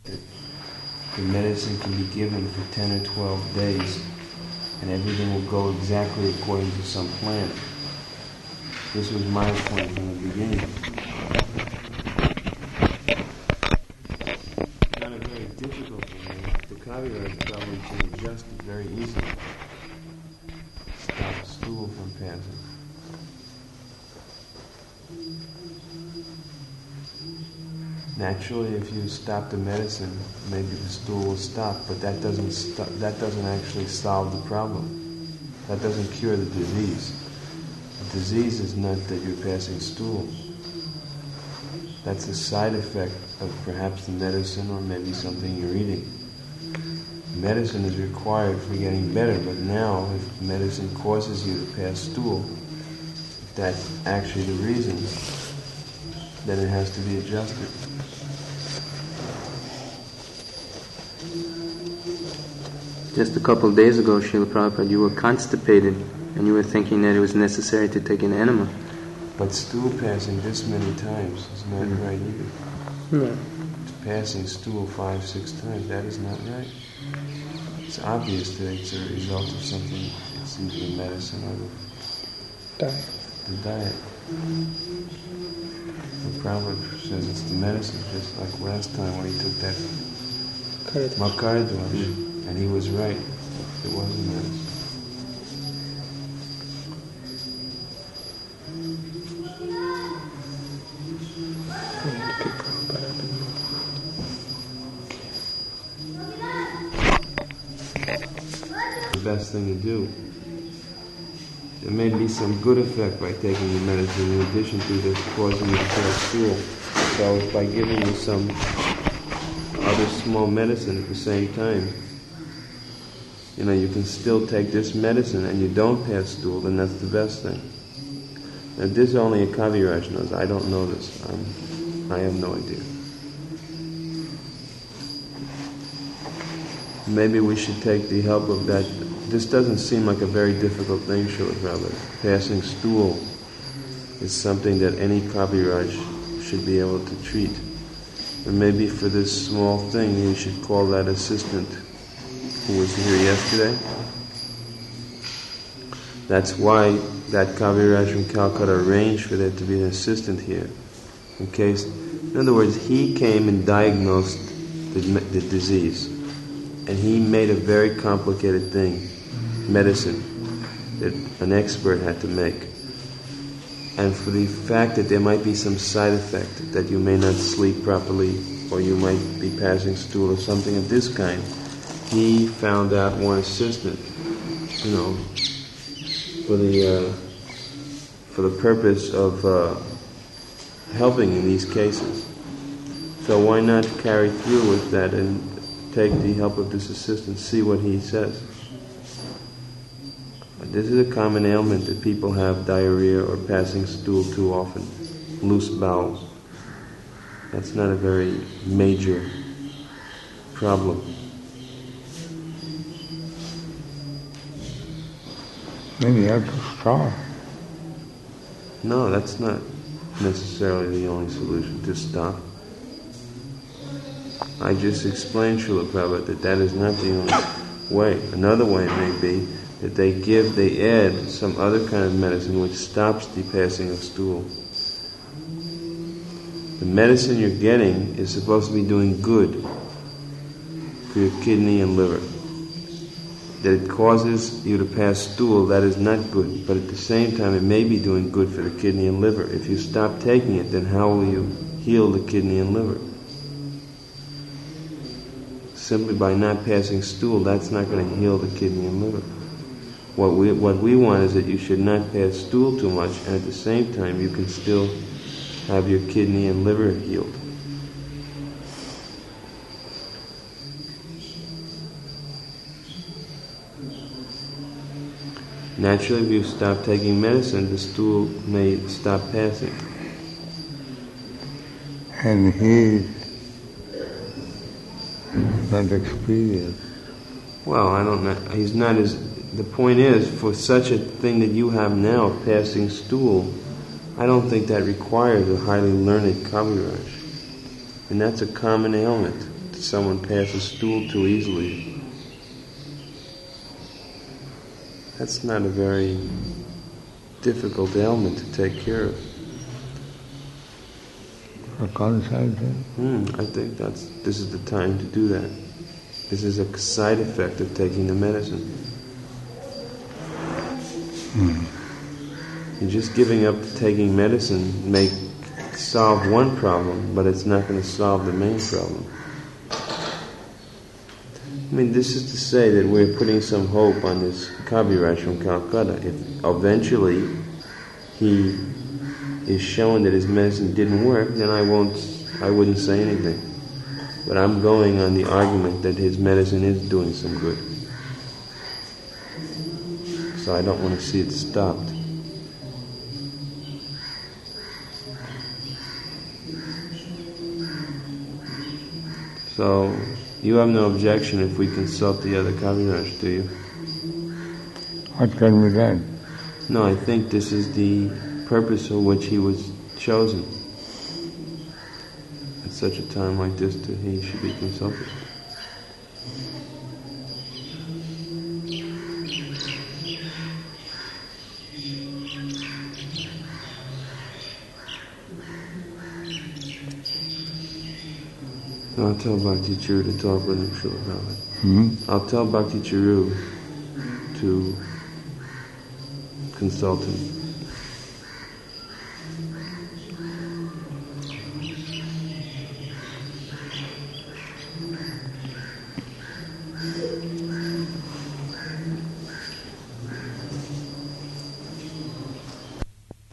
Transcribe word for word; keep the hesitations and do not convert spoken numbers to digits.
The medicine can be given for ten or twelve days, and everything will go exactly according to some plan. This was my point from the beginning. It's not a very difficult thing. The Kaviraj probably can adjust it very easily. Stop stool from passing. Naturally, if you stop the medicine, maybe the stool will stop, but that doesn't st- that doesn't actually solve the problem. That doesn't cure the disease. The disease is not that you're passing stool. That's a side effect of perhaps the medicine or maybe something you're eating. Medicine is required for getting better, but now if medicine causes you to pass stool, if that's actually the reason, then it has to be adjusted. Just a couple of days ago, Srila Prabhupada, you were constipated and you were thinking that it was necessary to take an enema. But stool passing this many times is not mm-hmm. right either. No. Passing stool five, six times, that is not right. It's obvious that it's a result of something, it's either the medicine or the diet. The diet. The Prabhupada says it's the medicine, just like last time when he took that Makardwash, mm-hmm. and he was right. It wasn't medicine. The best thing to do. There may be some good effect by taking the medicine in addition to this causing you to pass stool. So by giving you some other small medicine at the same time, you know, you can still take this medicine and you don't pass stool, then that's the best thing. Now this only a Kaviraj knows. I don't know this. I'm, I have no idea. Maybe we should take the help of that. This doesn't seem like a very difficult thing, Srila Prabhupada. Passing stool is something that any Kaviraj should be able to treat. And maybe for this small thing, you should call that assistant who was here yesterday. That's why that Kaviraj from Calcutta arranged for there to be an assistant here. In case, in other words, he came and diagnosed the, the disease. And he made a very complicated thing, medicine, that an expert had to make. And for the fact that there might be some side effect, that you may not sleep properly, or you might be passing stool or something of this kind, he found out one assistant, you know, for the uh, for the purpose of uh, helping in these cases. So why not carry through with that and take the help of this assistant, see what he says. This is a common ailment that people have, diarrhea or passing stool too often, loose bowels. That's not a very major problem. Maybe you have to starve. No, that's not necessarily the only solution, to stop. I just explained, Srila Prabhupada, that that is not the only way. Another way may be that they give, they add some other kind of medicine which stops the passing of stool. The medicine you're getting is supposed to be doing good for your kidney and liver. That it causes you to pass stool, that is not good. But at the same time, it may be doing good for the kidney and liver. If you stop taking it, then how will you heal the kidney and liver? Simply by not passing stool, that's not going to heal the kidney and liver. What we what we want is that you should not pass stool too much, and at the same time you can still have your kidney and liver healed. Naturally, if you stop taking medicine, the stool may stop passing. And he not experienced. Well, I don't know. He's not as. The point is, for such a thing that you have now, passing stool, I don't think that requires a highly learned Kaviraj. And that's a common ailment someone pass a stool too easily. That's not a very difficult ailment to take care of. For God's sake, Hmm, I think that's this is the time to do that. This is a side effect of taking the medicine. hmm. You're just giving up taking medicine may solve one problem, but it's not going to solve the main problem. I mean, this is to say that we're putting some hope on this Kaviraj from Calcutta. If eventually he is shown that his medicine didn't work, then I won't, I wouldn't say anything. But I'm going on the argument that his medicine is doing some good. So I don't want to see it stopped. So, you have no objection if we consult the other Kaviraj, do you? What can be done? No, I think this is the purpose for which he was chosen. At such a time like this, to, he should be consulted. I'll tell Bhakti Charu to talk with him, Srila Prabhupada. Hmm? I'll tell Bhakti Charu to consult him.